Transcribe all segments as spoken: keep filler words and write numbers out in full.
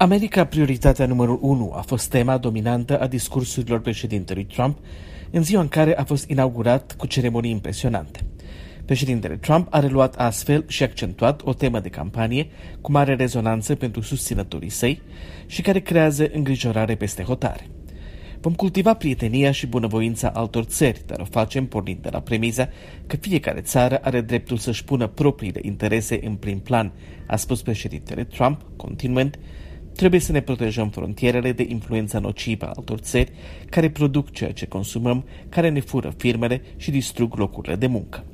America, prioritatea numărul unu, a fost tema dominantă a discursurilor președintelui Trump în ziua în care a fost inaugurat cu ceremonii impresionante. Președintele Trump a reluat astfel și accentuat o temă de campanie cu mare rezonanță pentru susținătorii săi și care creează îngrijorare peste hotare. Vom cultiva prietenia și bunăvoința altor țări, dar o facem pornind de la premiza că fiecare țară are dreptul să-și pună propriile interese în prim plan, a spus președintele Trump, continuând: trebuie să ne protejăm frontierele de influența nocivă a altor țări care produc ceea ce consumăm, care ne fură firmele și distrug locurile de muncă.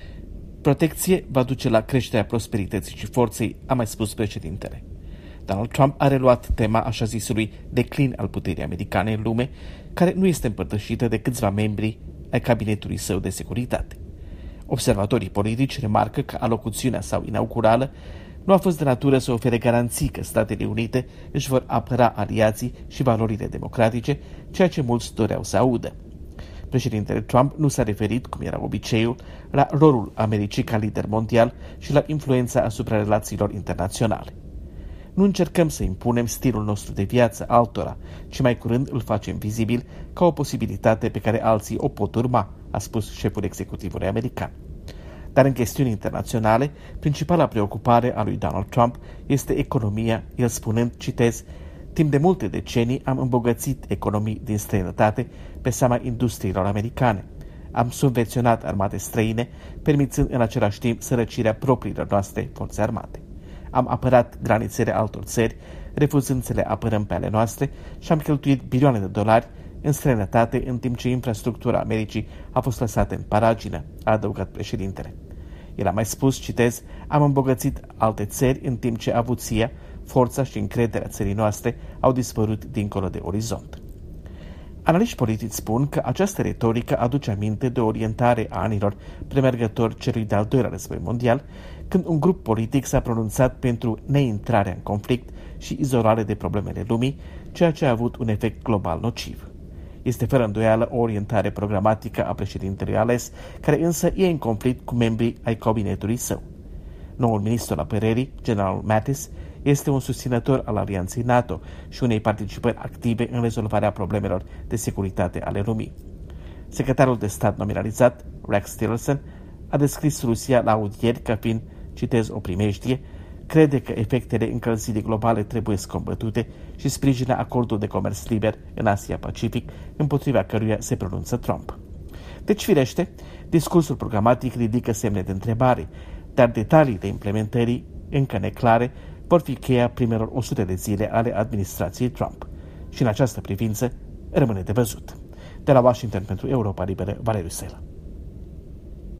Protecție va duce la creșterea prosperității și forței, a mai spus președintele. Donald Trump a reluat tema așa zisului declin al puterii americane în lume, care nu este împărtășită de câțiva membri ai cabinetului său de securitate. Observatorii politici remarcă că alocuțiunea sau inaugurală nu a fost de natură să ofere garanții că Statele Unite își vor apăra aliații și valorile democratice, ceea ce mulți doreau să audă. Președintele Trump nu s-a referit, cum era obiceiul, la rolul Americii ca lider mondial și la influența asupra relațiilor internaționale. Nu încercăm să impunem stilul nostru de viață altora, ci mai curând îl facem vizibil ca o posibilitate pe care alții o pot urma, a spus șeful executivului american. Dar în chestiuni internaționale, principala preocupare a lui Donald Trump este economia, el spunând, citez: timp de multe decenii am îmbogățit economii din străinătate pe seama industriilor americane. Am subvenționat armate străine, permițând în același timp sărăcirea propriilor noastre forțe armate. Am apărat granițele altor țări, refuzând să le apărăm pe ale noastre, și am cheltuit bilioane de dolari în străinătate, în timp ce infrastructura Americii a fost lăsată în paragină, a adăugat președintele. El a mai spus, citez: am îmbogățit alte țări în timp ce avuția, forța și încrederea țării noastre au dispărut dincolo de orizont. Analiști politici spun că această retorică aduce aminte de o orientare a anilor premergători celui de-al doilea război mondial, când un grup politic s-a pronunțat pentru neintrarea în conflict și izolare de problemele lumii, ceea ce a avut un efect global nociv. Este fără îndoială o orientare programatică a președintelui ales, care însă e în conflict cu membrii ai cabinetului său. Noul ministru al apărării, generalul Mattis, este un susținător al alianței NATO și unei participări active în rezolvarea problemelor de securitate ale lumii. Secretarul de stat nominalizat, Rex Tillerson, a descris Rusia la audieri ca fiind, citez, o primejdie, crede că efectele încălzirii globale trebuie combătute și sprijină acordul de comerț liber în Asia-Pacific, împotriva căruia se pronunță Trump. Deci, firește, discursul programatic ridică semne de întrebare, dar detaliile implementării, încă neclare, vor fi cheia primelor o sută de zile ale administrației Trump. Și în această privință rămâne de văzut. De la Washington pentru Europa Liberă, Valeriu Sela.